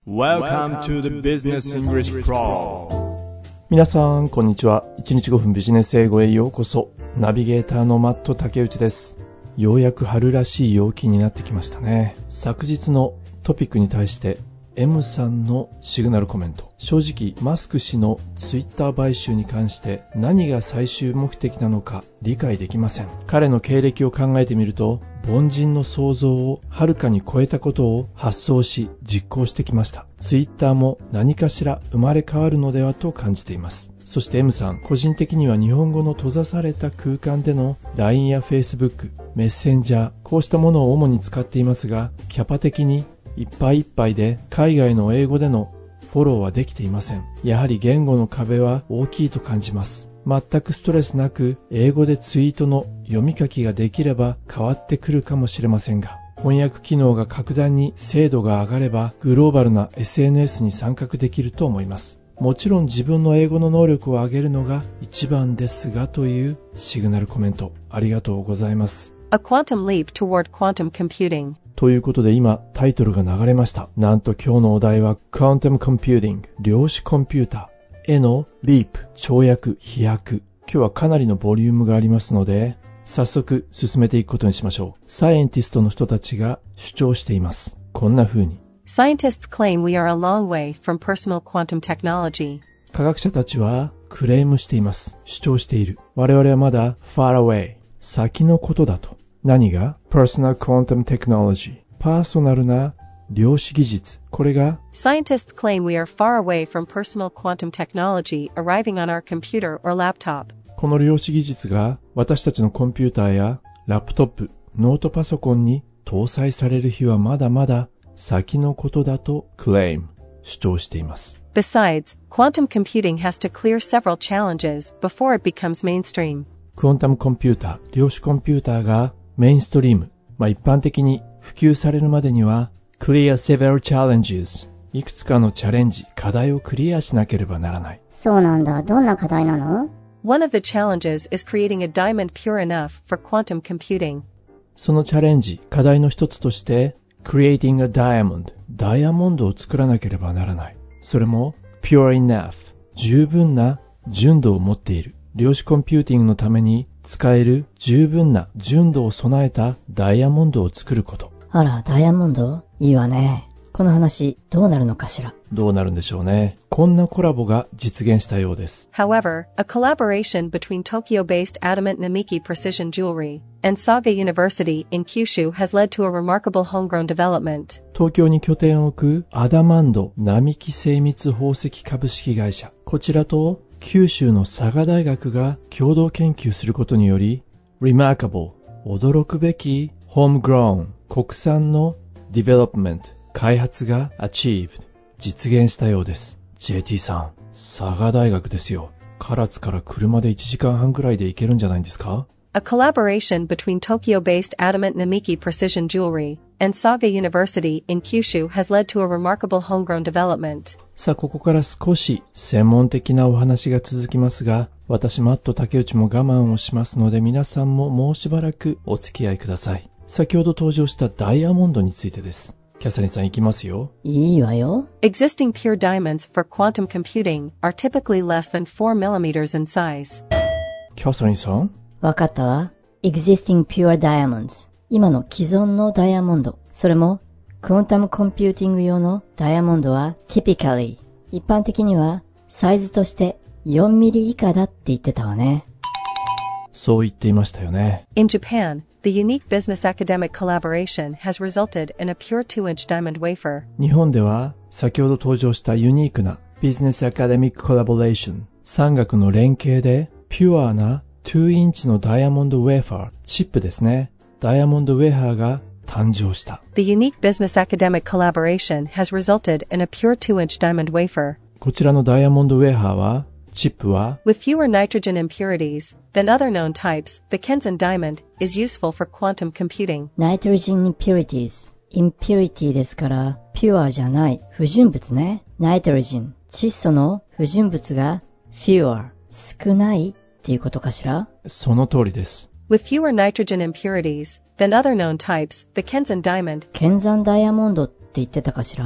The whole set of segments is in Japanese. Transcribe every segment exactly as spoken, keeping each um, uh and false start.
Welcome to the Business English Pro。 皆さんこんにちは。いちにちごふんビジネス英語へようこそ。ナビゲーターのマット竹内です。ようやく春らしい陽気になってきましたね。昨日のトピックに対して M さんのシグナルコメント。正直マスク氏のツイッター買収に関して何が最終目的なのか理解できません。彼の経歴を考えてみると、凡人の想像をはるかに超えたことを発想し実行してきました。ツイッターも何かしら生まれ変わるのではと感じています。そして M さん、個人的には日本語の閉ざされた空間での ライン や Facebook、メッセンジャー、こうしたものを主に使っていますが、キャパ的にいっぱいいっぱいで海外の英語でのフォローはできていません。やはり言語の壁は大きいと感じます。全くストレスなく英語でツイートの読み書きができれば変わってくるかもしれませんが、翻訳機能が格段に精度が上がればグローバルな エスエヌエス に参画できると思います。もちろん自分の英語の能力を上げるのが一番ですが、というシグナルコメントありがとうございます。 A quantum leap toward quantum computing。 ということで今タイトルが流れました。なんと今日のお題は Quantum Computing、 量子コンピューターへのリープ、跳躍、飛躍。今日はかなりのボリュームがありますので、早速進めていくことにしましょう。サイエンティストの人たちが主張しています。こんな風に。 Scientists claim we are a long way from personal quantum technology。 科学者たちはクレームしています。主張している。我々はまだ far away、 先のことだと。何が personal quantum technology、 パーソナルな量子技術。これが Scientists claim we are far away from personal quantum technology arriving on our computer or laptop。 この量子技術が私たちのコンピューターやラップトップ、ノートパソコンに搭載される日はまだまだ先のことだと claim、 主張しています。 Besides, quantum computing has to clear several challenges before it becomes mainstream。 クォンタムコンピューター、量子コンピューターがメインストリーム、まあ、一般的に普及されるまでには clear several challenges、 いくつかのチャレンジ、課題をクリアしなければならない。 そうなんだ。どんな課題なの？ One of the challenges is creating a diamond pure enough for quantum computing。 そのチャレンジ、課題の一つとしてCreating a diamond、 ダイヤモンドを作らなければならない。それも pure enough、 十分な純度を持っている。量子コンピューティングのために使える十分な純度を備えたダイヤモンドを作ること。 あら、ダイヤモンドいいわね。この話どうなるのかしら。 どうなるんでしょうね。こんなコラボが実現したようです。 However, a collaboration between Tokyo-based Adamant Namiki Precision Jewelry and Saga University in Kyushu has led to a remarkable homegrown development。 東京に拠点を置くアダマンド並木精密宝石株式会社、こちらと九州の佐賀大学が共同研究することにより Remarkable、 驚くべき Homegrown、 国産の Development、 開発が Achieved、 実現したようです。 ジェーティー さん、佐賀大学ですよ。唐津から車でいちじかんはんぐらいで行けるんじゃないんですか。 A collaboration between Tokyo-based Adamant Namiki Precision Jewelry and Saga University in Kyushu has led to a remarkable homegrown development。 さあ、ここから少し専門的なお話が続きますが、私マット竹内も我慢をしますので、皆さんももうしばらくお付き合いください。先ほど登場したダイヤモンドについてです。キャサリンさん、いきますよ。 いいわよ。 Existing pure diamonds for quantum computing are typically less than four millimeters in size。 キャサリンさん、 わかったわ。 Existing pure diamonds、 今の既存のダイヤモンド、それもクォンタムコンピューティング用のダイヤモンドは typically、 一般的にはサイズとしてよんミリ以下だって言ってたわね。 そう言っていましたよね。 In Japan, the unique business academic collaboration has resulted in a pure two inch diamond wafer。 日本では先ほど登場したユニークなビジネスアカデミックコラボレーション、産学の連携でピュアなにインチのダイヤモンドウェーファー、チップですね。ダイヤモンドウェーファーが誕生した。 The unique business academic collaboration has resulted in a pure two inch diamond wafer。 こちらのダイヤモンドウェーファーは、チップは With fewer nitrogen impurities than other known types, the Kenzen diamond is useful for quantum computing。 Nitrogen impurities、 impurity ですからピュアじゃない、不純物ね。 Nitrogen、 窒素の不純物が fewer、 少ないっていうことかしら。 その通りです。 With fewer nitrogen impurities than other known types, the Kenzen diamond 剣山ダイヤモンドって言ってたかしら。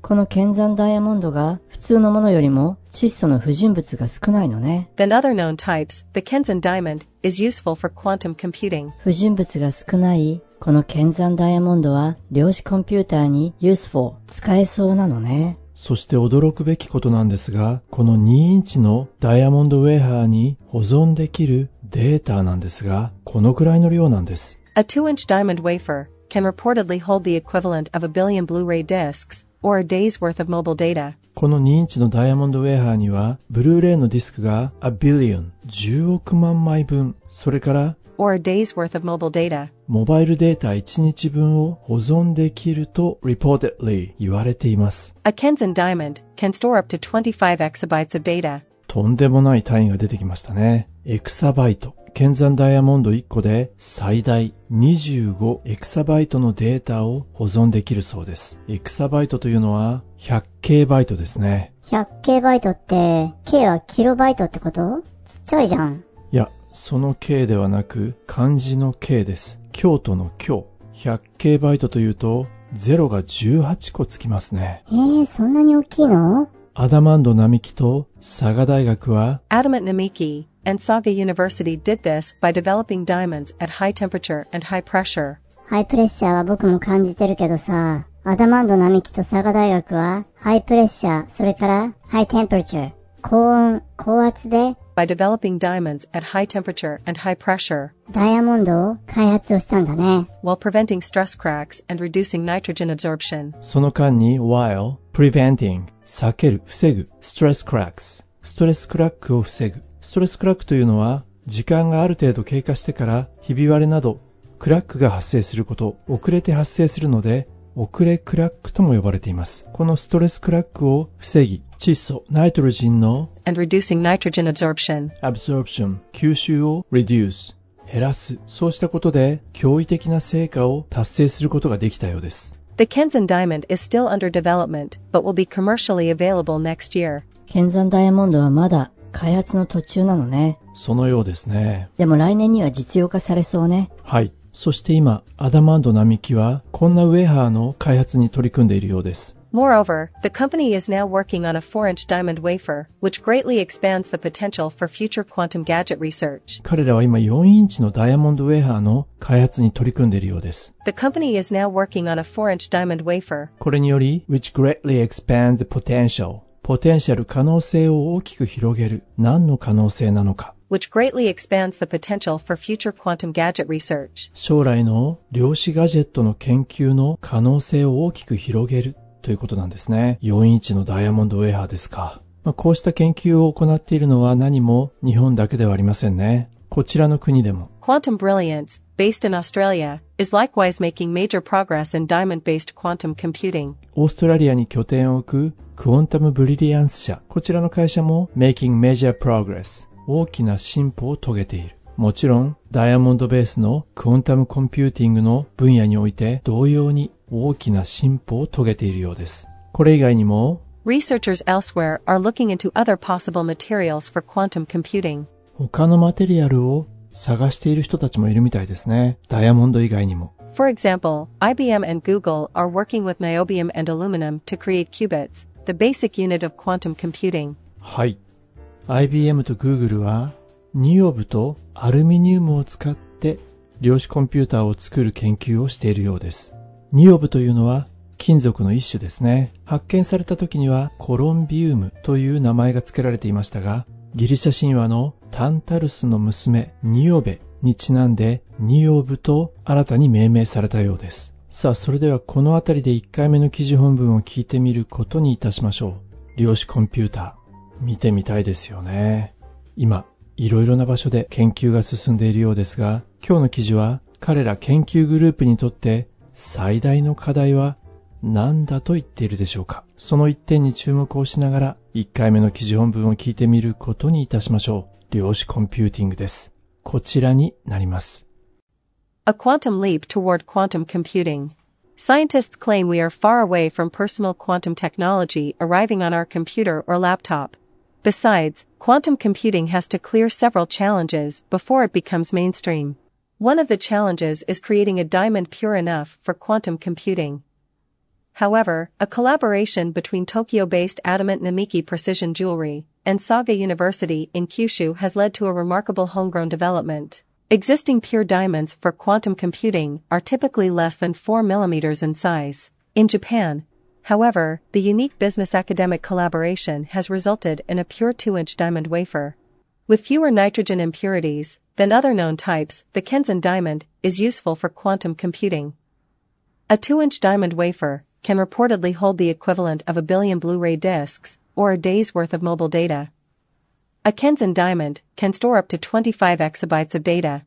この剣山ダイヤモンドが普通のものよりも窒素の不純物が少ないのね。 Than other known types, the Kenzan diamond is useful for quantum computing. 不純物が少ないこの剣山ダイヤモンドは量子コンピューターに useful 使えそうなのね。 そして驚くべきことなんですが、このにインチのダイヤモンドウェハーに保存できるデータなんですが、このくらいの量なんです。 A two inch diamond wafer can reportedly hold the equivalent of a billion Blu-ray discs, or a day's worth of mobile data. このにインチのダイヤモンドウェハーには、ブルーレイのディスクが a billion、じゅうおくまんまいぶん、それから、 or a day's worth of mobile data. モバイルデータいちにちぶんを保存できると reportedly 言われています。 A Kenzan diamond can store up to twenty-five exabytes of data. とんでもない単位が出てきましたね。エクサバイト。剣山ダイヤモンドいっこで最大にじゅうごエクサバイトのデータを保存できるそうです。エクサバイトというのはひゃくケーバイトですね。 ひゃくケーバイトって、K はキロバイトってこと？ちっちゃいじゃん。 いや、その K ではなく漢字の K です。京都の京。ひゃくケーバイトというとゼロがじゅうはちこつきますね。 えー、そんなに大きいの？ アダマンド並木と佐賀大学は Adamant Namiki and Saga University did this by developing diamonds at high temperature and high pressure. ハイプレッシャーは僕も感じてるけどさ、アダマンド並木と佐賀大学はハイプレッシャー、それからハイテンパラチャー、高温、高圧で by developing diamonds at high temperature and high pressure, ダイヤモンドを開発をしたんだね。 while preventing stress cracks and reducing nitrogen absorption. その間に while preventing 避ける、防ぐ stress cracks ストレスクラックを防ぐ。ストレスクラックというのは時間がある程度経過してからひび割れなどクラックが発生すること、遅れて発生するので遅れクラックとも呼ばれています。このストレスクラックを防ぎ、窒素、ナイトロジンの and reducing nitrogen absorption, absorption 吸収を reduce 減らす。そうしたことで驚異的な成果を達成することができたようです。 The Kenzan diamond is still under development, but will be commercially available next year. 剣山ダイヤモンドはまだ開発の途中なのね。 そのようですね。 でも来年には実用化されそうね。 はい。そして今、アダマンド並木はこんなウェハーの開発に取り組んでいるようです。 Moreover, the company is now working on a four inch diamond wafer, which greatly expands the potential for future quantum gadget research. 彼らは今よんインチのダイヤモンドウェハーの開発に取り組んでいるようです。 The company is now working on a four inch diamond wafer, これにより、which greatly expands the potential。ポテンシャル可能性を大きく広げる。何の可能性なのか。 which greatly expands the potential for future quantum gadget research. 将来の量子ガジェットの研究の可能性を大きく広げるということなんですね。よんインチのダイヤモンドウェハーですか。まあ、こうした研究を行っているのは何も日本だけではありませんね。こちらの国でも。 Quantum Brilliance, based in Australia, is likewise making major progress in diamond-based quantum computing. オーストラリアに拠点を置くクォンタムブリリアンス社。こちらの会社も making major progress。大きな進歩を遂げている。もちろん、ダイヤモンドベースのクォンタムコンピューティングの分野において同様に大きな進歩を遂げているようです。これ以外にも、 Researchers elsewhere are looking into other possible materials for quantum computing. 他のマテリアルを探している人たちもいるみたいですね。ダイヤモンド以外にも。 For example, I B M and Google are working with niobium and aluminum to create qubits, the basic unit of quantum computing. はい。アイビーエム と Google はニオブとアルミニウムを使って量子コンピューターを作る研究をしているようです。ニオブというのは金属の一種ですね。発見された時にはコロンビウムという名前が付けられていましたが、ギリシャ神話のタンタルスの娘ニオベにちなんでニオブと新たに命名されたようです。さあ、それではこのあたりでいっかいめの記事本文を聞いてみることにいたしましょう。量子コンピューター。見てみたいですよね。今、いろいろな場所で研究が進んでいるようですが、今日の記事は彼ら研究グループにとって最大の課題は何だと言っているでしょうか。その一点に注目をしながらいっかいめの記事本文を聞いてみることにいたしましょう。量子コンピューティングです。こちらになります。 A quantum leap toward quantum computing. Scientists claim we are far away from personal quantum technology arriving on our computer or laptop.Besides, quantum computing has to clear several challenges before it becomes mainstream. One of the challenges is creating a diamond pure enough for quantum computing. However, a collaboration between Tokyo-based Adamant Namiki Precision Jewelry and Saga University in Kyushu has led to a remarkable homegrown development. Existing pure diamonds for quantum computing are typically less than four millimeters in size. In Japan, however, the unique business-academic collaboration has resulted in a pure two-inch diamond wafer. With fewer nitrogen impurities than other known types, the Kenzen diamond is useful for quantum computing. A two-inch diamond wafer can reportedly hold the equivalent of a billion Blu-ray discs, or a day's worth of mobile data. A Kenzen diamond can store up to twenty-five exabytes of data.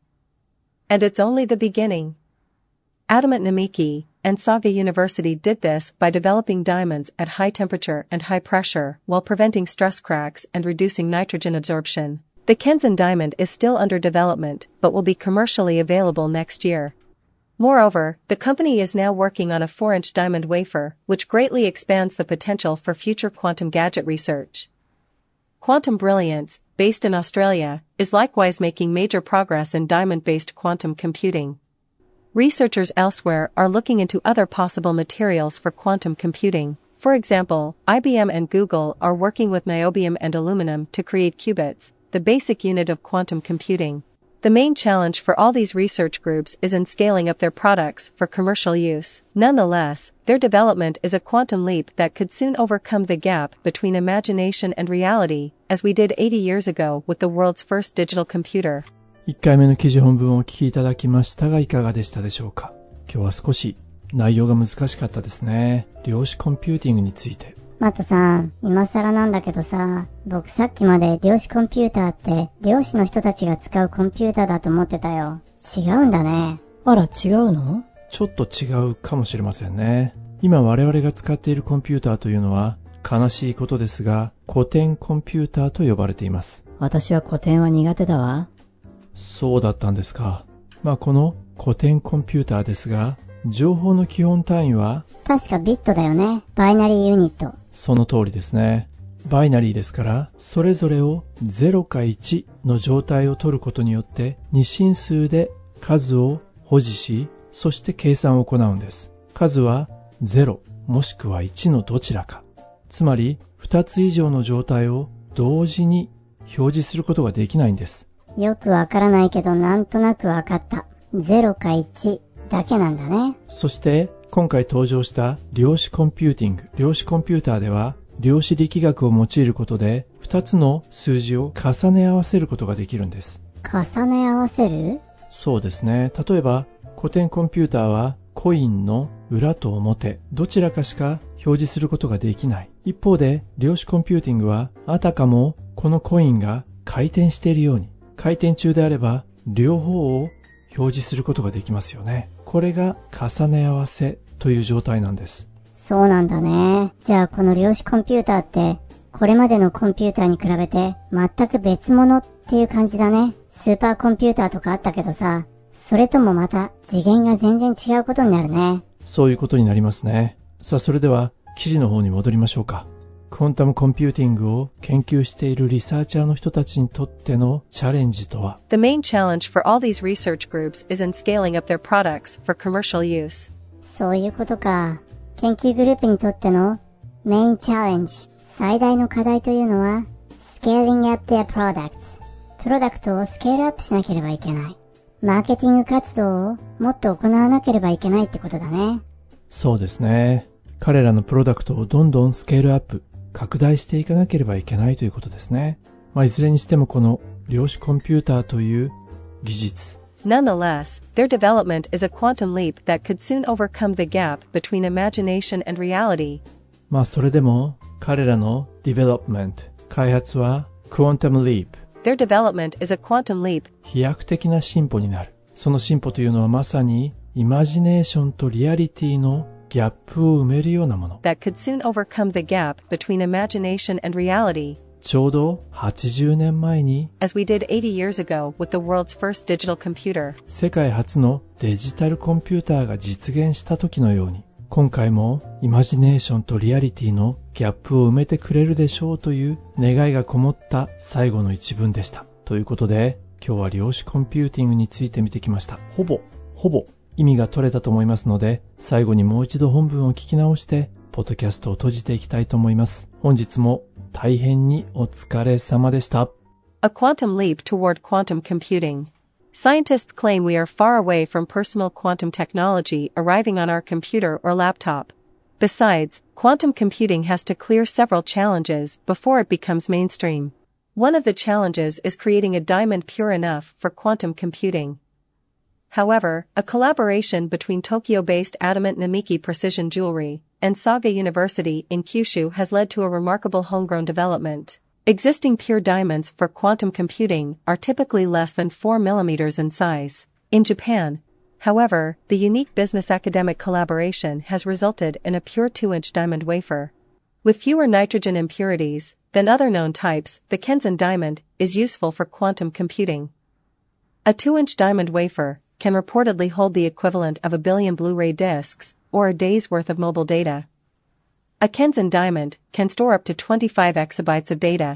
And it's only the beginning. Adamant Namiki and Saga University did this by developing diamonds at high temperature and high pressure while preventing stress cracks and reducing nitrogen absorption. The Kenzen diamond is still under development but will be commercially available next year. Moreover, the company is now working on a four-inch diamond wafer, which greatly expands the potential for future quantum gadget research. Quantum Brilliance, based in Australia, is likewise making major progress in diamond-based quantum computing. Researchers elsewhere are looking into other possible materials for quantum computing. For example, I B M and Google are working with niobium and aluminum to create qubits, the basic unit of quantum computing. The main challenge for all these research groups is in scaling up their products for commercial use. Nonetheless, their development is a quantum leap that could soon overcome the gap between imagination and reality, as we did eighty years ago with the world's first digital computer. いっかいめの記事本文をお聞きいただきましたがいかがでしたでしょうか。今日は少し内容が難しかったですね。量子コンピューティングについて。 マットさん、今更なんだけどさ、僕さっきまで量子コンピューターって漁師の人たちが使うコンピューターだと思ってたよ。違うんだね。 あら、違うの？ ちょっと違うかもしれませんね。今我々が使っているコンピューターというのは悲しいことですが古典コンピューターと呼ばれています。 私は古典は苦手だわ。 そうだったんですか。まあこの古典コンピューターですが情報の基本単位は確かビットだよね。バイナリーユニット。 その通りですね。バイナリーですからそれぞれをゼロかいちの状態を取ることによって二進数で数を保持しそして計算を行うんです。数はゼロもしくはいちのどちらか。つまりふたつ以上の状態を同時に表示することができないんです。 よくわからないけどなんとなくわかった。ゼロかいちだけなんだね。 そして今回登場した量子コンピューティング、量子コンピューターでは量子力学を用いることでふたつの数字を重ね合わせることができるんです。 重ね合わせる？ そうですね。例えば古典コンピューターはコインの裏と表どちらかしか表示することができない。一方で量子コンピューティングはあたかもこのコインが回転しているように回転中であれば両方を表示することができますよね。これが重ね合わせという状態なんです。 そうなんだね。じゃあこの量子コンピューターってこれまでのコンピューターに比べて全く別物っていう感じだね。スーパーコンピューターとかあったけどさ、それともまた次元が全然違うことになるね。 そういうことになりますね。さあそれでは記事の方に戻りましょうか。クォンタムコンピューティングを研究しているリサーチャーの人たちにとってのチャレンジとは The main challenge for all these research groups is in scaling up their products for commercial use. そういうことか。研究グループにとってのメインチャレンジ、最大の課題というのは Scaling up their products。プロダクトをスケールアップしなければいけない。マーケティング活動をもっと行わなければいけないってことだね。 そうですね。彼らのプロダクトをどんどんスケールアップ拡大していかなければいけないということですね。まあ、いずれにしてもこの量子コンピューターという技術。 Nonetheless, their development is a quantum leap that could soon overcome the gap between imagination and reality. まあそれでも彼らの development 開発は quantum leap Their development is a quantum leap. 飛躍的な進歩になる。その進歩というのはまさにイマジネーションとリアリティのギャップを埋めるようなもの。 That could soon overcome the gap between imagination and reality. ちょうどはちじゅうねんまえに As we did eighty years ago with the world's first digital computer. 世界初のデジタルコンピューターが実現した時のように今回もイマジネーションとリアリティのギャップを埋めてくれるでしょうという願いがこもった最後の一文でした。ということで今日は量子コンピューティングについて見てきました。ほぼほぼ意味が取れたと思いますので、最後にもう一度本文を聞き直して、ポッドキャストを閉じていきたいと思います。本日も大変にお疲れ様でした。 A quantum leap toward quantum computing. Scientists claim we are far away from personal quantum technology arriving on our computer or laptop. Besides, quantum computing has to clear several challenges before it becomes mainstream. One of the challenges is creating a diamond pure enough for quantum computing. However, a collaboration between Tokyo-based Adamant Namiki Precision Jewelry and Saga University in Kyushu has led to a remarkable homegrown development. Existing pure diamonds for quantum computing are typically less than four millimeters in size. In Japan, however, the unique business-academic collaboration has resulted in a pure two-inch diamond wafer. With fewer nitrogen impurities than other known types, the Kenzen diamond is useful for quantum computing. A two-inch diamond wafer can reportedly hold the equivalent of a billion Blu-ray discs, or a day's worth of mobile data. A Kenzen diamond can store up to twenty-five exabytes of data.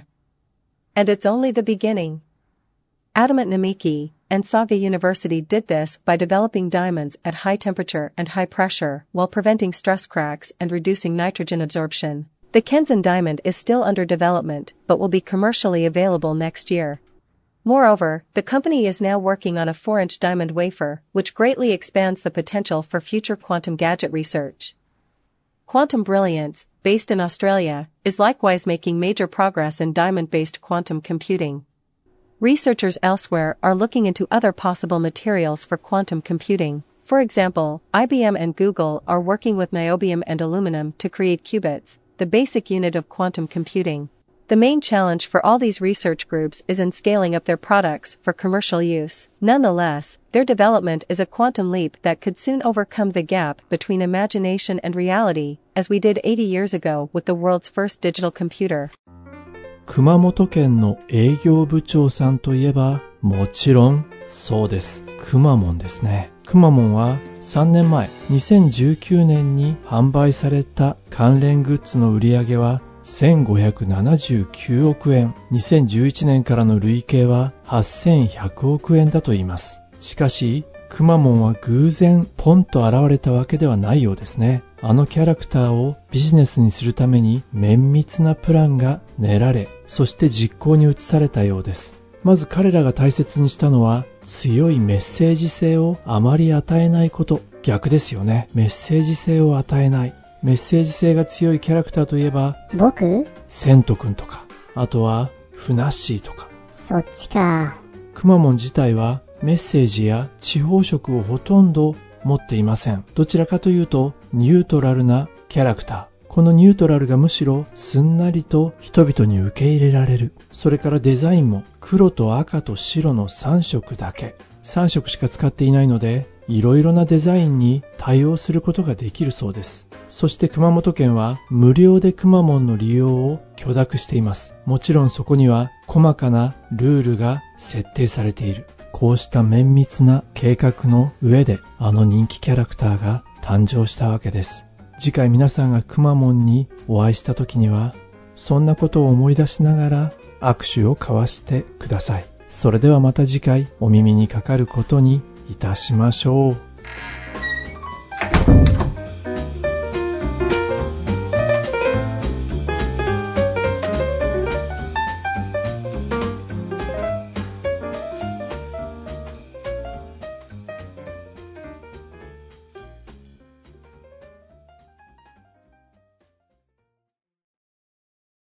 And it's only the beginning. Adamant Namiki and Saga University did this by developing diamonds at high temperature and high pressure while preventing stress cracks and reducing nitrogen absorption. The Kenzen diamond is still under development but will be commercially available next year. Moreover, the company is now working on a four-inch diamond wafer, which greatly expands the potential for future quantum gadget research. Quantum Brilliance, based in Australia, is likewise making major progress in diamond-based quantum computing. Researchers elsewhere are looking into other possible materials for quantum computing. For example, I B M and Google are working with niobium and aluminum to create qubits, the basic unit of quantum computing. The main challenge for all these research groups is in scaling up their products for commercial use. Nonetheless, their development is a quantum leap that could soon overcome the gap between imagination and reality, as we did eighty years ago with the world's first digital computer. 熊本県の営業部長さんといえば、もちろん、そうです。くまモンですね。くまモンはさんねんまえ、にせんじゅうきゅうねんに販売された関連グッズの売り上げはせんごひゃくななじゅうきゅうおくえん、にせんじゅういちねんからの累計ははっせんひゃくおくえんだといいます。しかし、くまモンは偶然ポンと現れたわけではないようですね。あのキャラクターをビジネスにするために綿密なプランが練られ、そして実行に移されたようです。まず彼らが大切にしたのは、強いメッセージ性をあまり与えないこと。逆ですよね。メッセージ性を与えない。メッセージ性が強いキャラクターといえば、 僕？ セント君とか、あとはフナッシーとか。 そっちか。 くまモン自体はメッセージや地方色をほとんど持っていません。どちらかというとニュートラルなキャラクター。このニュートラルがむしろすんなりと人々に受け入れられる。それからデザインも黒と赤と白のさん色だけ。さん色しか使っていないので、いろいろなデザインに対応することができるそうです。そして熊本県は無料でくまモンの利用を許諾しています。もちろんそこには細かなルールが設定されている。こうした綿密な計画の上であの人気キャラクターが誕生したわけです。次回皆さんがくまモンにお会いした時には、そんなことを思い出しながら握手を交わしてください。それではまた次回お耳にかかることにいたしましょう。